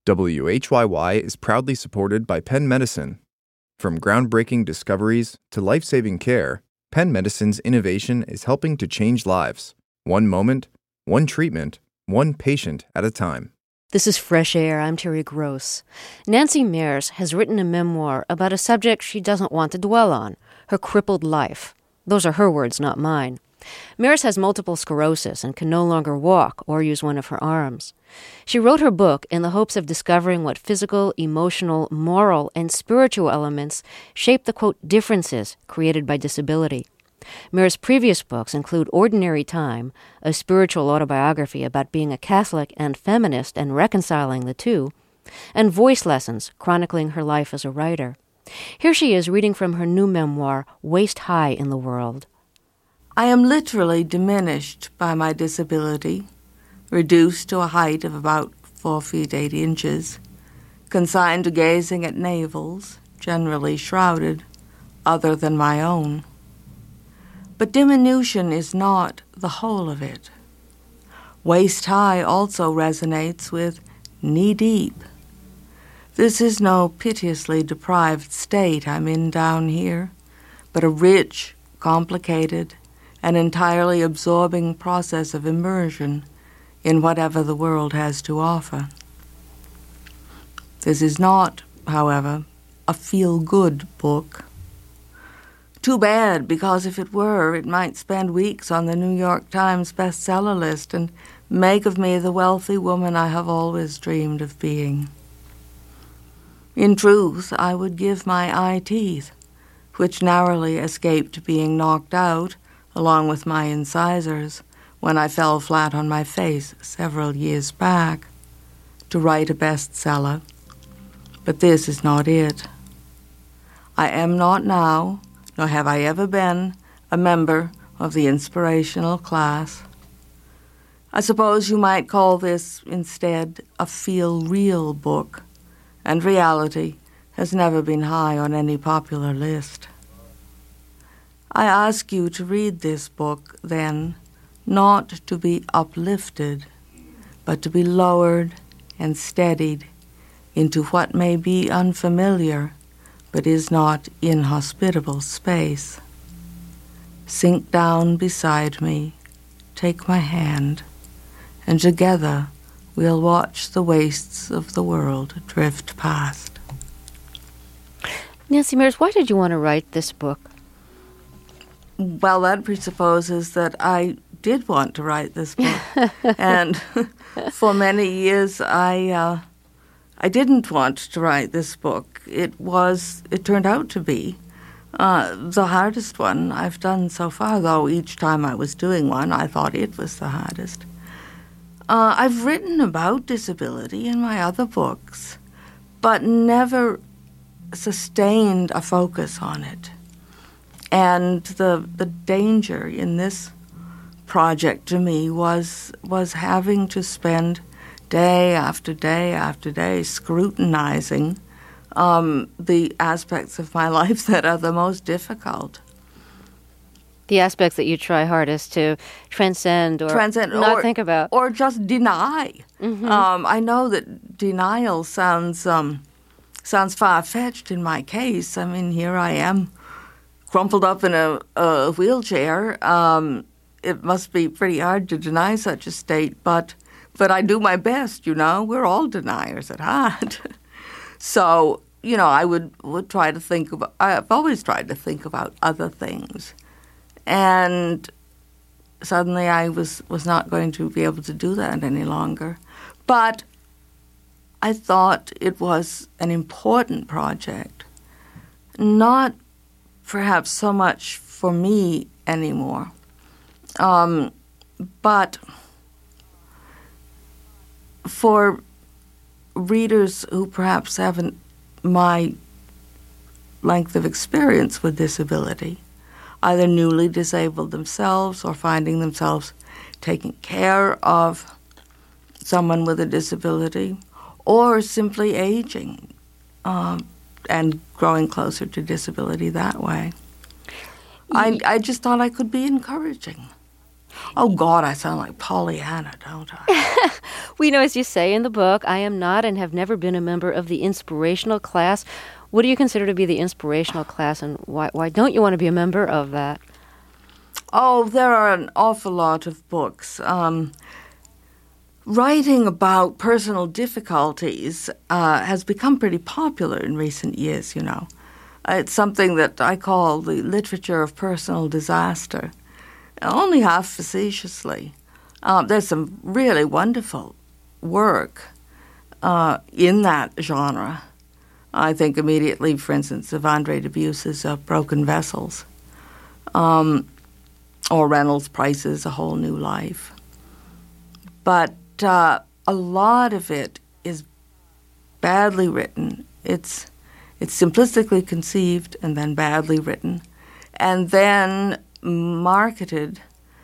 WHYY is proudly supported by Penn Medicine. From groundbreaking discoveries to life-saving care, Penn Medicine's innovation is helping to change lives. One moment, one treatment, one patient at a time. This is Fresh Air. I'm Terry Gross. Nancy Meirs has written a memoir about a subject she doesn't want to dwell on, her crippled life. Those are her words, not mine. Meirs has multiple sclerosis and can no longer walk or use one of her arms. She wrote her book in the hopes of discovering what physical, emotional, moral, and spiritual elements shape the, quote, differences created by disability. Meirs' previous books include Ordinary Time, a spiritual autobiography about being a Catholic and feminist and reconciling the two, and Voice Lessons, chronicling her life as a writer. Here she is reading from her new memoir, Waist High in the World. I am literally diminished by my disability, reduced to a height of about 4 feet 8 inches, consigned to gazing at navels, generally shrouded, other than my own. But diminution is not the whole of it. Waist high also resonates with knee-deep. This is no piteously deprived state I'm in down here, but a rich, complicated, and entirely absorbing process of immersion in whatever the world has to offer. This is not, however, a feel-good book. Too bad, because if it were, it might spend weeks on the New York Times bestseller list and make of me the wealthy woman I have always dreamed of being. In truth, I would give my eye teeth, which narrowly escaped being knocked out, along with my incisors, when I fell flat on my face several years back, to write a bestseller. But this is not it. I am not now, nor have I ever been, a member of the inspirational class. I suppose you might call this, instead, a feel-real book, and reality has never been high on any popular list. I ask you to read this book, then, not to be uplifted, but to be lowered and steadied into what may be unfamiliar, but is not inhospitable space. Sink down beside me, take my hand, and together we'll watch the wastes of the world drift past. Nancy Meirs, why did you want to write this book? Well, that presupposes that I did want to write this book. And for many years, I didn't want to write this book. It turned out to be the hardest one I've done so far, though each time I was doing one, I thought it was the hardest. I've written about disability in my other books, but never sustained a focus on it. And the danger in this project to me was having to spend day after day after day scrutinizing the aspects of my life that are the most difficult. The aspects that you try hardest to transcend or not think about. Or just deny. Mm-hmm. I know that denial sounds far-fetched in my case. I mean, here I am, crumpled up in a wheelchair. It must be pretty hard to deny such a state, but I do my best, you know. We're all deniers at heart. So, you know, I would try to think about, I've always tried to think about other things. And suddenly I was not going to be able to do that any longer. But I thought it was an important project, not perhaps so much for me anymore, but for readers who perhaps haven't my length of experience with disability, either newly disabled themselves or finding themselves taking care of someone with a disability, or simply aging and growing closer to disability that way. I just thought I could be encouraging. Oh, God, I sound like Pollyanna, don't I? We know, as you say in the book, I am not and have never been a member of the inspirational class. What do you consider to be the inspirational class, and why don't you want to be a member of that? Oh, there are an awful lot of books. Writing about personal difficulties has become pretty popular in recent years, you know. It's something that I call the literature of personal disaster, only half facetiously. There's some really wonderful work in that genre. I think immediately, for instance, of Andre Debussy's Broken Vessels, or Reynolds Price's A Whole New Life. But a lot of it is badly written. It's simplistically conceived and then badly written, and then marketed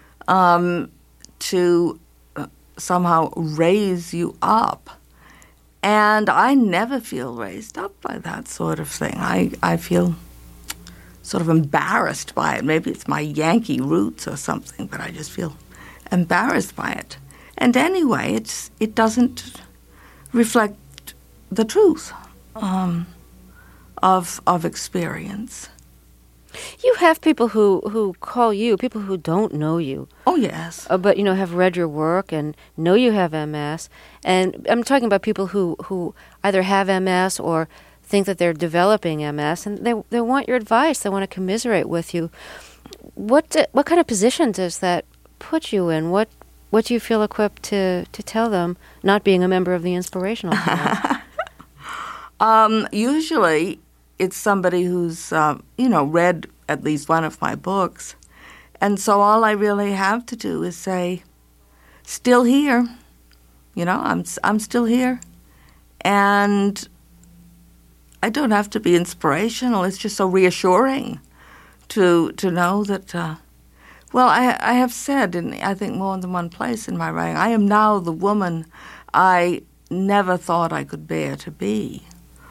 to somehow raise you up. And I never feel raised up by that sort of thing. I feel sort of embarrassed by it. Maybe it's my Yankee roots or something, but I just feel embarrassed by it. And anyway, it doesn't reflect the truth of experience. You have people who call you, people who don't know you. Oh, yes. But, you know, have read your work and know you have MS. And I'm talking about people who either have MS or think that they're developing MS, and they want your advice. They want to commiserate with you. What kind of position does that put you in? What do you feel equipped to tell them, not being a member of the inspirational club? Usually it's somebody who's, read at least one of my books. And so all I really have to do is say, still here. You know, I'm still here. And I don't have to be inspirational. It's just so reassuring to know that, I have said in, I think, more than one place in my writing, I am now the woman I never thought I could bear to be.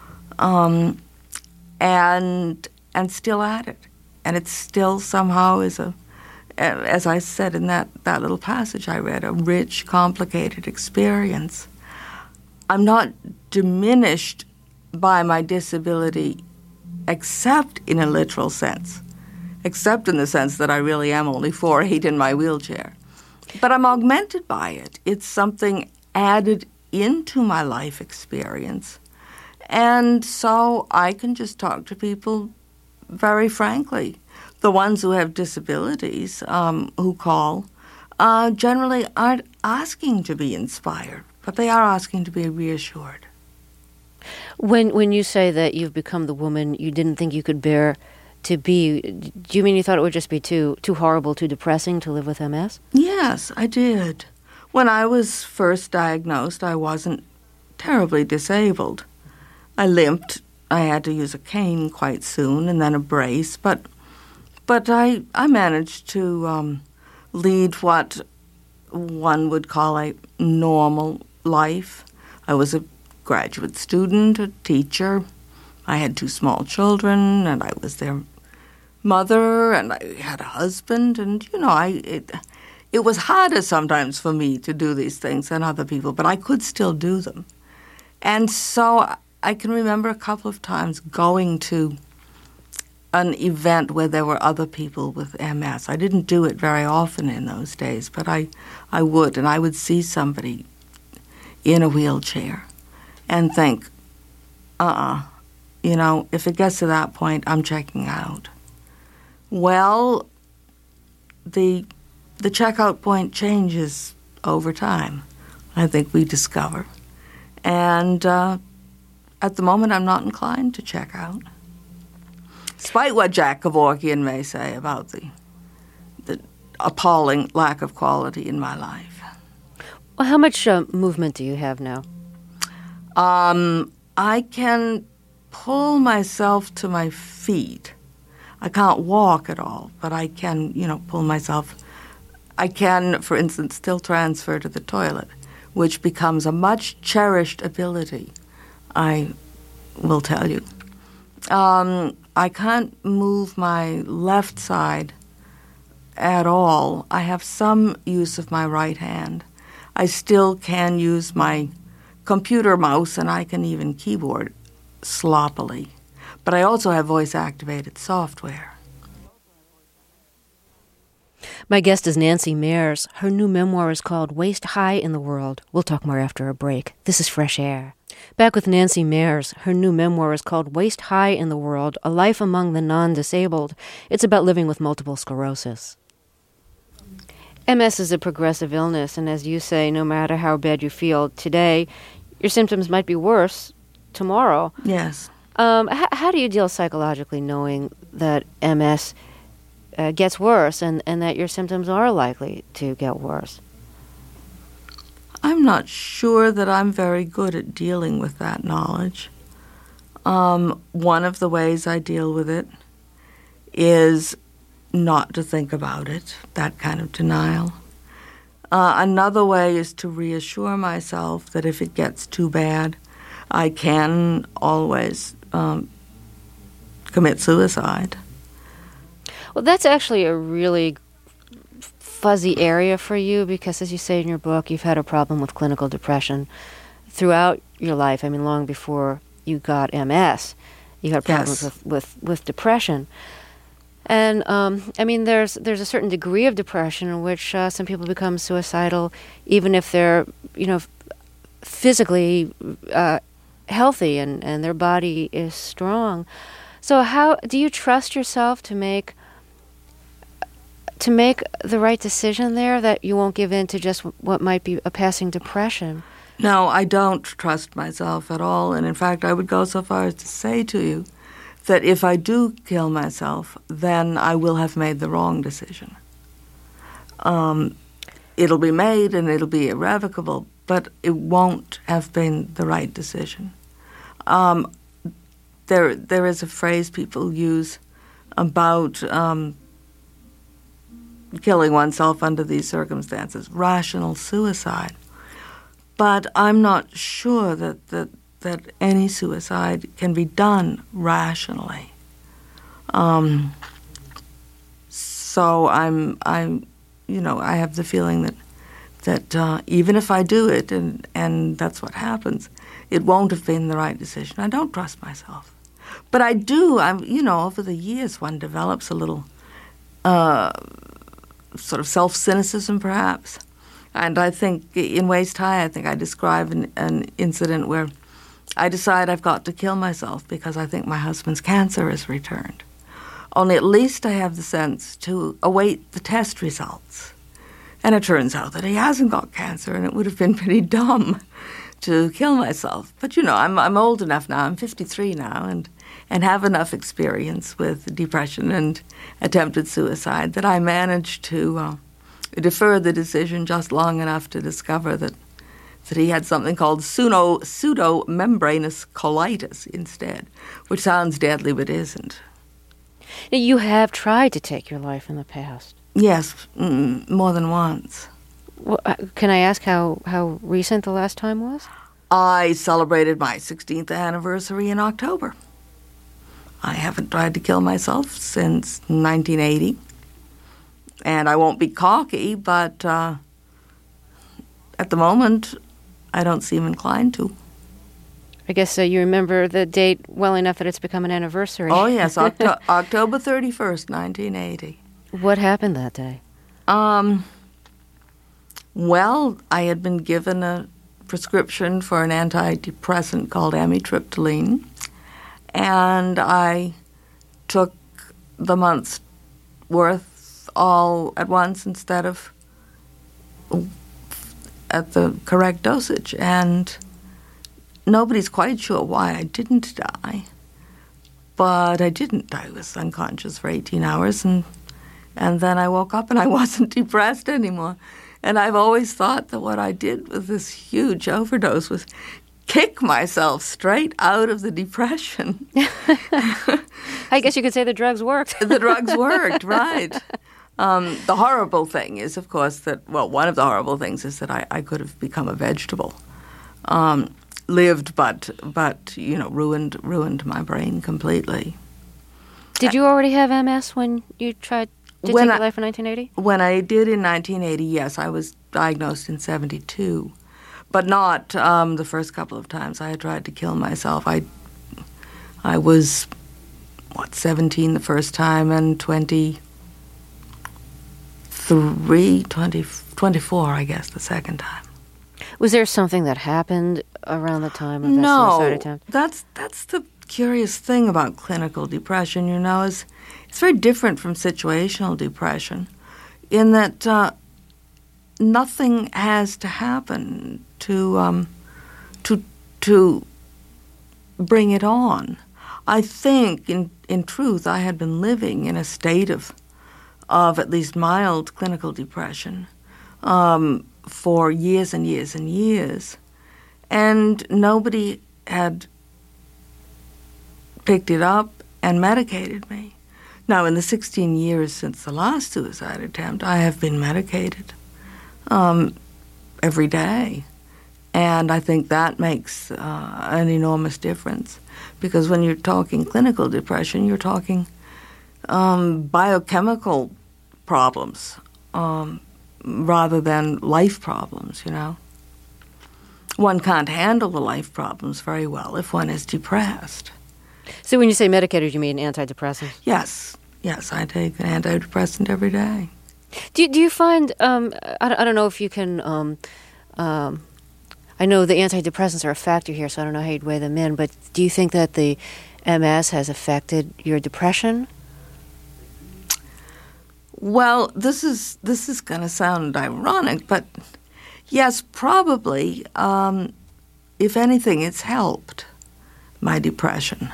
And still at it. And it still somehow is as I said in that little passage I read, a rich, complicated experience. I'm not diminished by my disability except in a literal sense, except in the sense that I really am only 4'8" in my wheelchair. But I'm augmented by it. It's something added into my life experience. And so I can just talk to people very frankly. The ones who have disabilities who call generally aren't asking to be inspired, but they are asking to be reassured. When you say that you've become the woman you didn't think you could bear to be, do you mean you thought it would just be too horrible, too depressing to live with MS? Yes, I did. When I was first diagnosed, I wasn't terribly disabled. I limped. I had to use a cane quite soon and then a brace, but I managed to lead what one would call a normal life. I was a graduate student, a teacher. I had 2 small children, and I was their mother, and I had a husband, and, it was harder sometimes for me to do these things than other people, but I could still do them. And so I can remember a couple of times going to an event where there were other people with MS. I didn't do it very often in those days, but I would, and I would see somebody in a wheelchair and think, if it gets to that point, I'm checking out. Well, the checkout point changes over time, I think we discover. And at the moment, I'm not inclined to check out, despite what Jack Kevorkian may say about the appalling lack of quality in my life. Well, how much movement do you have now? I can pull myself to my feet. I can't walk at all, but I can, pull myself. I can, for instance, still transfer to the toilet, which becomes a much cherished ability, I will tell you. I can't move my left side at all. I have some use of my right hand. I still can use my computer mouse, and I can even keyboard sloppily. But I also have voice-activated software. My guest is Nancy Meyers. Her new memoir is called Waist High in the World. We'll talk more after a break. This is Fresh Air. Back with Nancy Meyers. Her new memoir is called Waist High in the World, A Life Among the Non-Disabled. It's about living with multiple sclerosis. MS is a progressive illness, and as you say, no matter how bad you feel today, your symptoms might be worse tomorrow. Yes. How do you deal psychologically knowing that MS gets worse and that your symptoms are likely to get worse? I'm not sure that I'm very good at dealing with that knowledge. One of the ways I deal with it is not to think about it, that kind of denial. Another way is to reassure myself that if it gets too bad, I can always commit suicide. Well, that's actually a really fuzzy area for you because, as you say in your book, you've had a problem with clinical depression throughout your life. I mean, long before you got MS, you had problems with depression. And, I mean, there's a certain degree of depression in which some people become suicidal even if they're, physically healthy and their body is strong. So how do you trust yourself to make the right decision there, that you won't give in to just what might be a passing depression? No, I don't trust myself at all. And in fact, I would go so far as to say to you that if I do kill myself, then I will have made the wrong decision. It'll be made and it'll be irrevocable, but it won't have been the right decision. There is a phrase people use about killing oneself under these circumstances, rational suicide. But I'm not sure that any suicide can be done rationally. So I have the feeling that even if I do it, and that's what happens, it won't have been the right decision. I don't trust myself. But I do, over the years one develops a little sort of self-cynicism perhaps. And I think in Waist High, I describe an incident where I decide I've got to kill myself because I think my husband's cancer has returned. Only at least I have the sense to await the test results. And it turns out that he hasn't got cancer, and it would have been pretty dumb to kill myself. But, I'm old enough now, I'm 53 now, and have enough experience with depression and attempted suicide that I managed to defer the decision just long enough to discover that he had something called pseudomembranous colitis instead, which sounds deadly but isn't. Now, you have tried to take your life in the past. Yes, more than once. Well, can I ask how recent the last time was? I celebrated my 16th anniversary in October. I haven't tried to kill myself since 1980. And I won't be cocky, but at the moment, I don't seem inclined to. I guess you remember the date well enough that it's become an anniversary. Oh, yes, October 31st, 1980. What happened that day? Well, I had been given a prescription for an antidepressant called amitriptyline, and I took the month's worth all at once instead of at the correct dosage, and nobody's quite sure why I didn't die, but I didn't. I was unconscious for 18 hours, and then I woke up and I wasn't depressed anymore. And I've always thought that what I did with this huge overdose was kick myself straight out of the depression. I guess you could say the drugs worked. The drugs worked, right. The horrible thing is, of course, one of the horrible things is that I could have become a vegetable. Lived, but ruined my brain completely. Did you already have MS when you tried? to take your life in 1980? When I did in 1980, yes, I was diagnosed in 72. But not the first couple of times I had tried to kill myself. I was, 17 the first time and 24, I guess, the second time. Was there something that happened around the time of that suicide attempt? That's the curious thing about clinical depression, is it's very different from situational depression in that nothing has to happen to bring it on. I think, in truth, I had been living in a state of at least mild clinical depression for years and years and years, and nobody had picked it up and medicated me. Now, in the 16 years since the last suicide attempt, I have been medicated every day. And I think that makes an enormous difference. Because when you're talking clinical depression, you're talking biochemical problems rather than life problems, One can't handle the life problems very well if one is depressed. So when you say medicated, you mean antidepressants? Yes, I take an antidepressant every day. Do you find, I don't know if you can, I know the antidepressants are a factor here, so I don't know how you'd weigh them in, but do you think that the MS has affected your depression? Well, this is going to sound ironic, but yes, probably. If anything, it's helped my depression.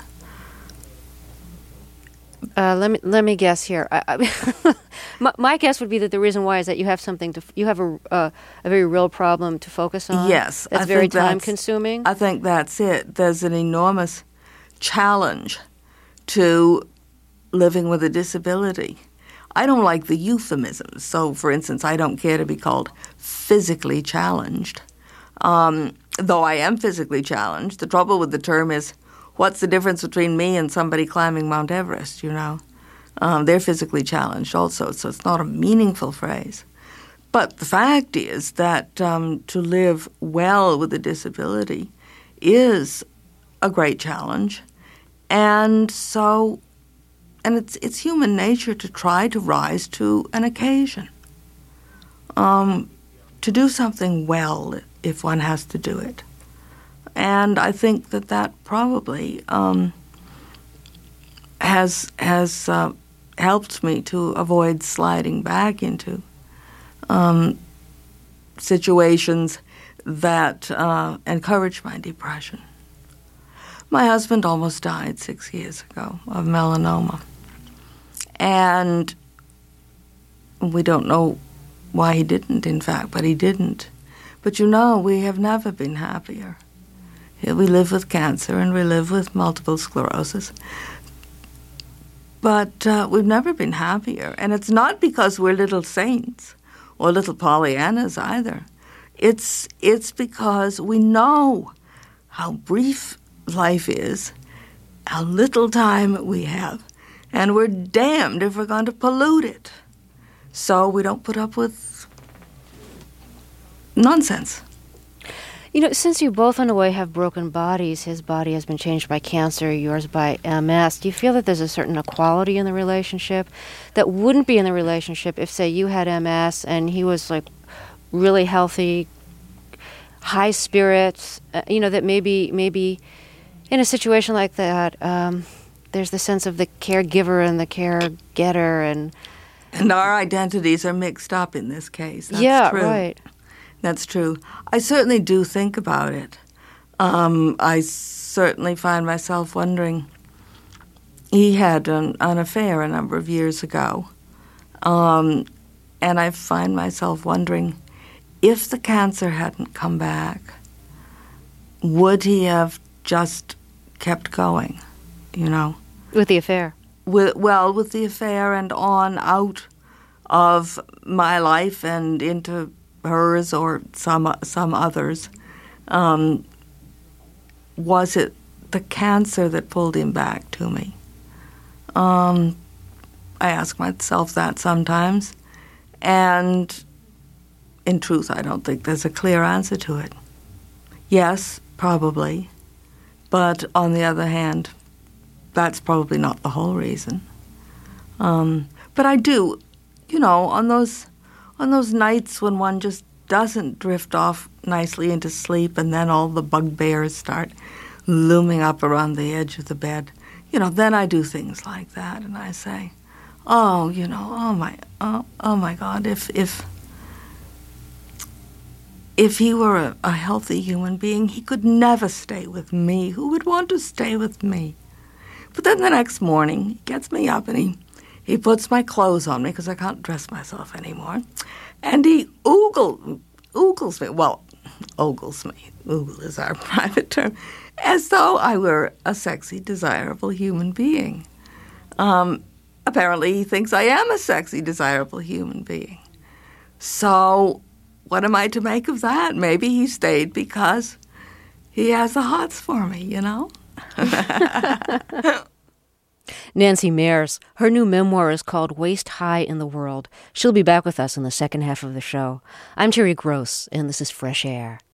Let me guess here. My guess would be that the reason why is that you have you have a very real problem to focus on. Yes, that's very time consuming. I think that's it. There's an enormous challenge to living with a disability. I don't like the euphemisms. So, for instance, I don't care to be called physically challenged, though I am physically challenged. The trouble with the term is, what's the difference between me and somebody climbing Mount Everest, They're physically challenged also, so it's not a meaningful phrase. But the fact is that to live well with a disability is a great challenge. And it's human nature to try to rise to an occasion, to do something well if one has to do it. And I think that probably has helped me to avoid sliding back into situations that encourage my depression. My husband almost died 6 years ago of melanoma. And we don't know why he didn't, in fact, but he didn't. But we have never been happier. We live with cancer and we live with multiple sclerosis. But we've never been happier. And it's not because we're little saints or little Pollyannas either. It's because we know how brief life is, how little time we have, and we're damned if we're going to pollute it. So we don't put up with nonsense. Since you both in a way have broken bodies, his body has been changed by cancer, yours by MS, do you feel that there's a certain equality in the relationship that wouldn't be in the relationship if, say, you had MS and he was, really healthy, high spirits, that maybe in a situation like that, there's the sense of the caregiver and the care-getter and our identities are mixed up in this case. That's true. Right. That's true. I certainly do think about it. I certainly find myself wondering. He had an affair a number of years ago, and I find myself wondering if the cancer hadn't come back, would he have just kept going, With the affair? With the affair and on out of my life and into hers or some others. Was it the cancer that pulled him back to me? I ask myself that sometimes. And in truth, I don't think there's a clear answer to it. Yes, probably. But on the other hand, that's probably not the whole reason. But I do, on those nights when one just doesn't drift off nicely into sleep and then all the bugbears start looming up around the edge of the bed, then I do things like that and I say, oh my God, if he were a healthy human being, he could never stay with me. Who would want to stay with me? But then the next morning, he gets me up and he puts my clothes on me because I can't dress myself anymore. And he ogles me. Well, ogles me. Ogle is our private term. As though I were a sexy, desirable human being. Apparently, he thinks I am a sexy, desirable human being. So what am I to make of that? Maybe he stayed because he has the hots for me, Nancy Meyers. Her new memoir is called Waist High in the World. She'll be back with us in the second half of the show. I'm Terry Gross, and this is Fresh Air.